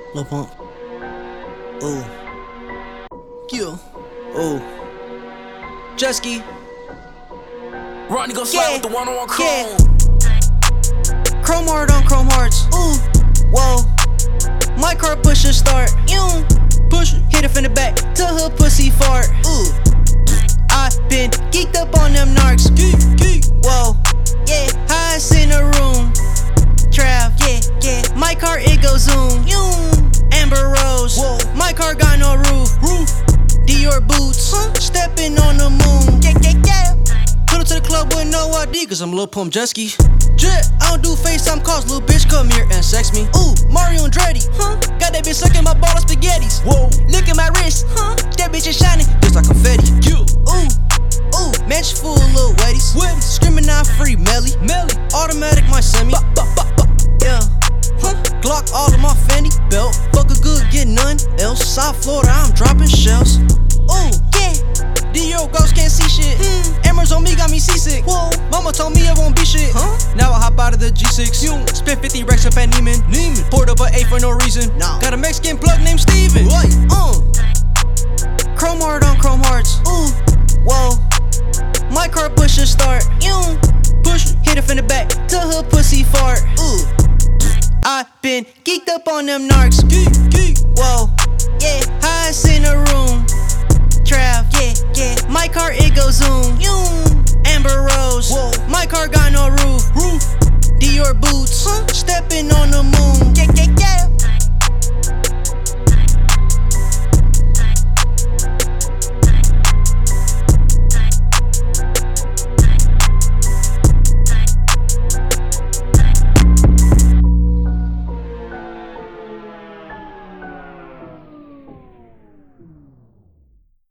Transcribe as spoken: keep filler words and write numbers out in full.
Lil Pump. Ooh. Yeah. Ooh. Jusky. Rodney gon' slide Yeah. with the one-on-one chrome. Yeah. Chrome heart on chrome hearts. Ooh. Whoa. My car push a start. You push it. Hit it from the back to her pussy fart. Ooh. I been geeked up on them narcs. Geek, geek. Whoa. Yeah. Highest in the room. Trav. Yeah, yeah. My car it go zoom. You. Amber Rose. Whoa. My car got no roof. Roof. Dior boots. Huh? Stepping on the moon. Yeah, yeah, yeah. Put up to the club with no I D, cause I'm Lil Pump Jusky. Jet, I don't do FaceTime calls, little bitch come here and sex me. Ooh, Mario Andretti, huh? Got that bitch sucking my ball of spaghettis. Whoa, look at my wrist, huh? That bitch is shining just like confetti. Yeah. Ooh, ooh, match full of little wetties. Wetties, screaming out free Melly. Melly, automatic my semi. Ba, ba, ba, ba. Yeah, huh? Glock all of my Fendi belt. Fuck a good, get none else. South Florida, I'm dropping shells. Ooh, yeah. Dior ghost can't see shit. Mm. Amers on me got me seasick. Whoa. Mama told me I won't be shit. Huh? Now I hop out of the G six. You spent fifty racks up at Neiman. Neiman. Poured up an eight for no reason. Nah. Got a Mexican plug named Steven. Right. Uh. Chrome heart on chrome hearts. Ooh. Whoa. My car push a start. You push. Hit it from the back to her pussy fart. Ooh. I been geeked up on them narcs. Geek, geek. Whoa. Yeah. Highest in the room. Trav, yeah, yeah. My car it go zoom. You. Amber Rose. Whoa. My car got no roof. Roof. Dior boots. Huh? Stepping on the moon. Yeah, yeah, yeah.